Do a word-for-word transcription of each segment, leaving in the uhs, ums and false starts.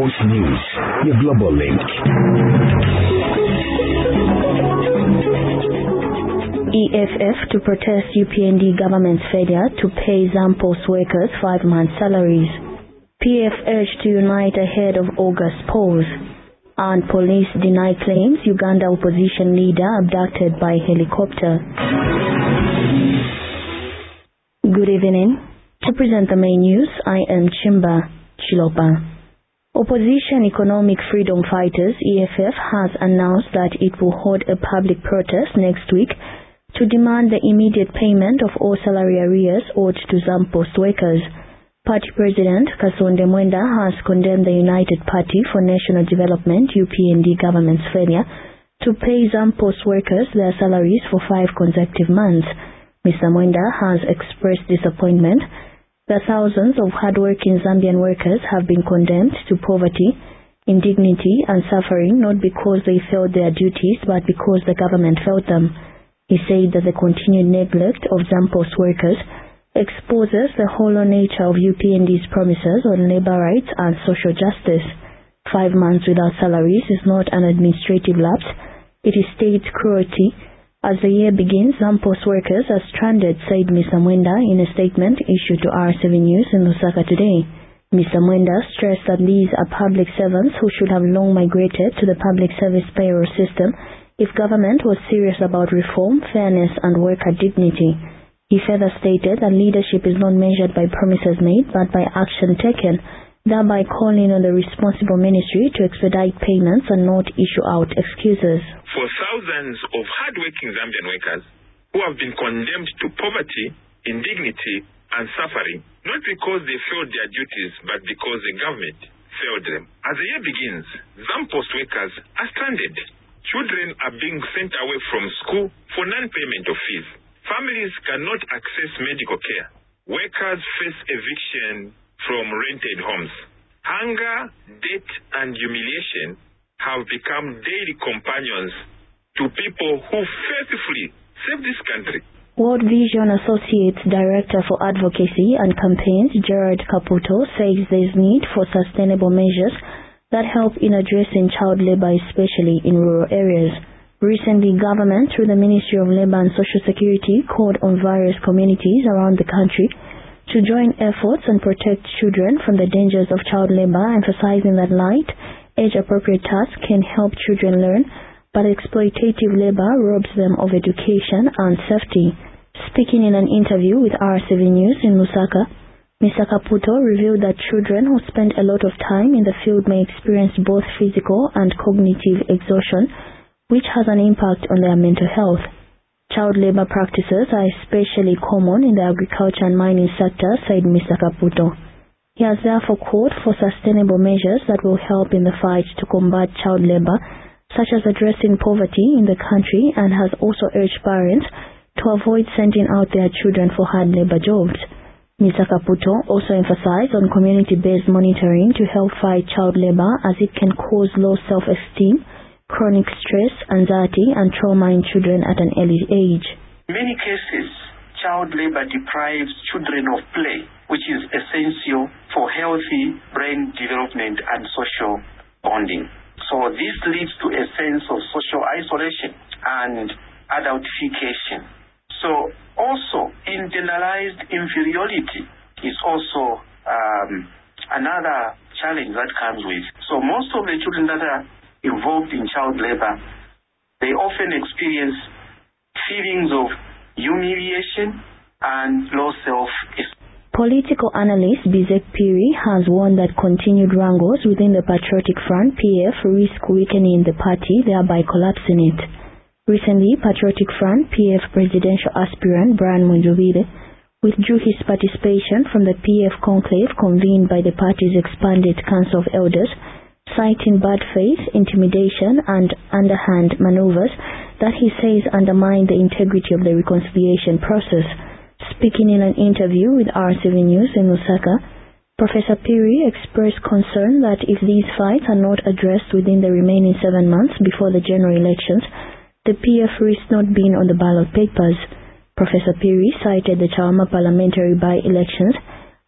Pulse News, your global link. E F F to protest U P N D government's failure to pay ZAMPOS workers five-month salaries. P F urged to unite ahead of August polls. And police deny claims Uganda opposition leader abducted by helicopter. Good evening. To present the main news, I am Chimba Chilopa. Opposition Economic Freedom Fighters E F F has announced that it will hold a public protest next week to demand the immediate payment of all salary arrears owed to ZAMPOS workers. Party President Kasonde Mwenda has condemned the United Party for National Development U P N D government's failure to pay ZAMPOS workers their salaries for five consecutive months. Mister Mwenda has expressed disappointment that thousands of hard-working Zambian workers have been condemned to poverty, indignity and suffering not because they failed their duties but because the government failed them. He said that the continued neglect of ZAMPOS workers exposes the hollow nature of U P N D's promises on labor rights and social justice. Five months without salaries is not an administrative lapse, it is state cruelty. As the year begins, ZAMPOS workers are stranded, said Mister Mwenda in a statement issued to R seven News in Lusaka today. Mister Mwenda stressed that these are public servants who should have long migrated to the public service payroll system if government was serious about reform, fairness and worker dignity. He further stated that leadership is not measured by promises made but by action taken, thereby calling on the responsible ministry to expedite payments and not issue out excuses. For thousands of hard-working Zambian workers who have been condemned to poverty, indignity and suffering, not because they failed their duties but because the government failed them. As the year begins, ZAMPOS workers are stranded. Children are being sent away from school for non-payment of fees. Families cannot access medical care. Workers face eviction from rented homes. Hunger, debt, and humiliation have become daily companions to people who faithfully serve this country. World Vision Associates Director for Advocacy and Campaigns, Gerard Caputo, says there is need for sustainable measures that help in addressing child labor, especially in rural areas. Recently, government, through the Ministry of Labour and Social Security, called on various communities around the country to join efforts and protect children from the dangers of child labor, emphasizing that light, age-appropriate tasks can help children learn, but exploitative labor robs them of education and safety. Speaking in an interview with R seven News in Lusaka, Mister Caputo revealed that children who spend a lot of time in the field may experience both physical and cognitive exhaustion, which has an impact on their mental health. Child labor practices are especially common in the agriculture and mining sector, said Mister Caputo. He has therefore called for sustainable measures that will help in the fight to combat child labor, such as addressing poverty in the country, and has also urged parents to avoid sending out their children for hard labor jobs. Mister Caputo also emphasized on community-based monitoring to help fight child labor, as it can cause low self-esteem, chronic stress, anxiety, and trauma in children at an early age. In many cases, child labor deprives children of play, which is essential for healthy brain development and social bonding. So this leads to a sense of social isolation and adultification. So also, internalized inferiority is also um, another challenge that comes with. So most of the children that are involved in child labor, they often experience feelings of humiliation and low self-esteem. Political analyst Bizek Piri has warned that continued wrangles within the Patriotic Front P F risk weakening the party, thereby collapsing it. Recently, Patriotic Front P F presidential aspirant Brian Munjubile withdrew his participation from the P F conclave convened by the party's expanded Council of Elders, citing bad faith, intimidation and underhand maneuvers that he says undermine the integrity of the reconciliation process. Speaking in an interview with R seven News in Lusaka, Professor Piri expressed concern that if these fights are not addressed within the remaining seven months before the general elections, the P F risks not being on the ballot papers. Professor Piri cited the Chawama parliamentary by-elections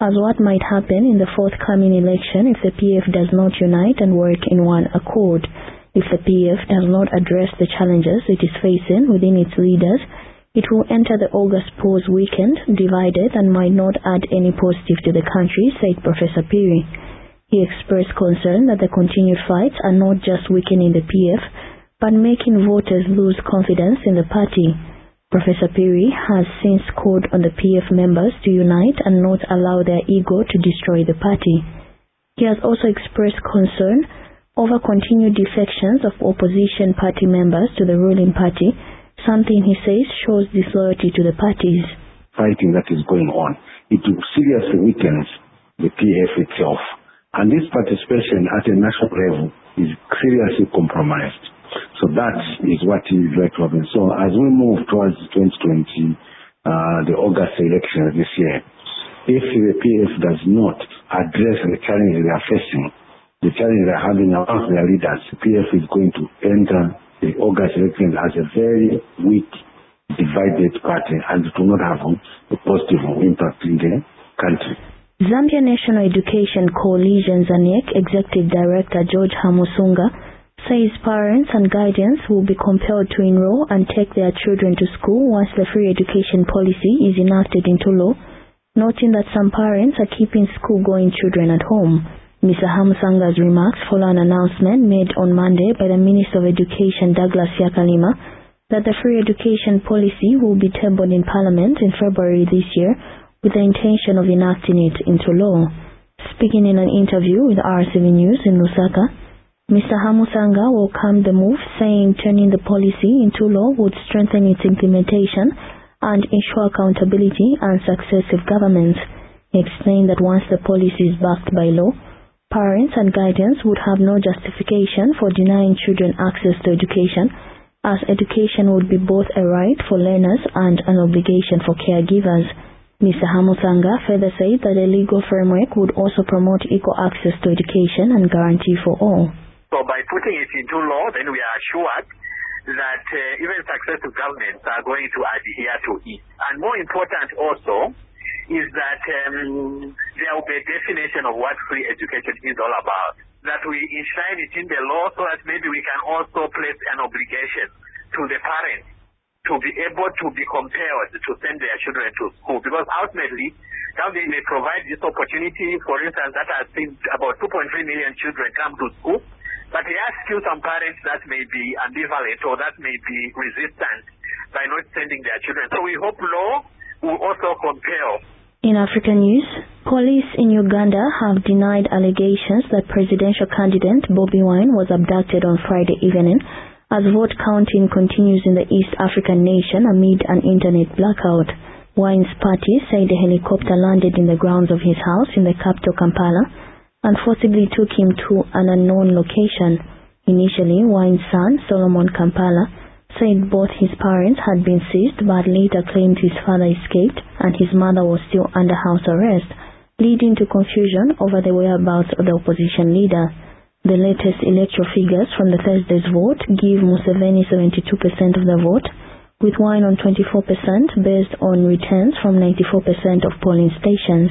as what might happen in the forthcoming election if the P F does not unite and work in one accord. If the P F does not address the challenges it is facing within its leaders, it will enter the August pause weekend divided and might not add any positive to the country, said Professor Piri. He expressed concern that the continued fights are not just weakening the P F, but making voters lose confidence in the party. Professor Piri has since called on the P F members to unite and not allow their ego to destroy the party. He has also expressed concern over continued defections of opposition party members to the ruling party, something he says shows disloyalty to the parties. Fighting that is going on, it seriously weakens the P F itself. And this participation at a national level is seriously compromised. So that is what is like to happen. So as we move towards twenty twenty, uh, the August elections this year, if the P F does not address the challenges they are facing, the challenges they are having amongst their leaders, the P F is going to enter the August elections as a very weak, divided party, and it will not have a positive impact in the country. Zambia National Education Coalition ZANEC Executive Director George Hamusunga says parents and guardians will be compelled to enroll and take their children to school once the free education policy is enacted into law, noting that some parents are keeping school-going children at home. Mister Hamusanga's remarks follow an announcement made on Monday by the Minister of Education Douglas Yakalima that the free education policy will be tabled in Parliament in February this year with the intention of enacting it into law. Speaking in an interview with R C V News in Lusaka, Mister Hamusanga welcomed the move, saying turning the policy into law would strengthen its implementation and ensure accountability and successive governments. He explained that once the policy is backed by law, parents and guardians would have no justification for denying children access to education, as education would be both a right for learners and an obligation for caregivers. Mister Hamusanga further said that a legal framework would also promote equal access to education and guarantee for all. So by putting it into law, then we are assured that uh, even successive governments are going to adhere to it. And more important also is that um, there will be a definition of what free education is all about, that we enshrine it in the law so that maybe we can also place an obligation to the parents to be able to be compelled to send their children to school, because ultimately government may provide this opportunity. For instance, that has seen about two point three million children come to school, but there are still some parents that may be ambivalent or that may be resistant by not sending their children. So we hope law will also compel. In African news, police in Uganda have denied allegations that presidential candidate Bobi Wine was abducted on Friday evening, as vote counting continues in the East African nation amid an internet blackout. Wine's party said the helicopter landed in the grounds of his house in the capital Kampala and forcibly took him to an unknown location. Initially, Wine's son, Solomon Kampala, said both his parents had been seized but later claimed his father escaped and his mother was still under house arrest, leading to confusion over the whereabouts of the opposition leader. The latest electoral figures from the Thursday's vote give Museveni seventy-two percent of the vote, with Wine on twenty-four percent based on returns from ninety-four percent of polling stations.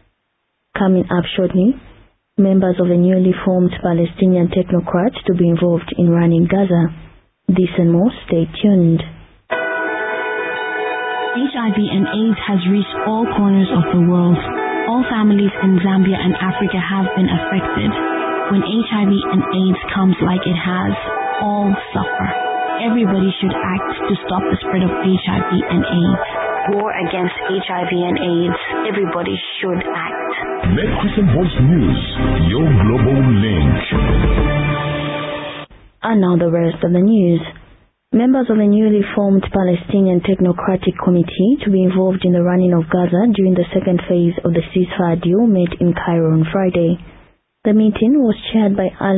Coming up shortly, members of a newly formed Palestinian technocrats to be involved in running Gaza. This and more, stay tuned. H I V and AIDS has reached all corners of the world. All families in Zambia and Africa have been affected. When H I V and AIDS comes like it has, all suffer. Everybody should act to stop the spread of H I V and AIDS. War against H I V and AIDS. Everybody should act. Make Christian Voice News your global link. And now the rest of the news. Members of the newly formed Palestinian Technocratic Committee to be involved in the running of Gaza during the second phase of the ceasefire deal met in Cairo on Friday. The meeting was chaired by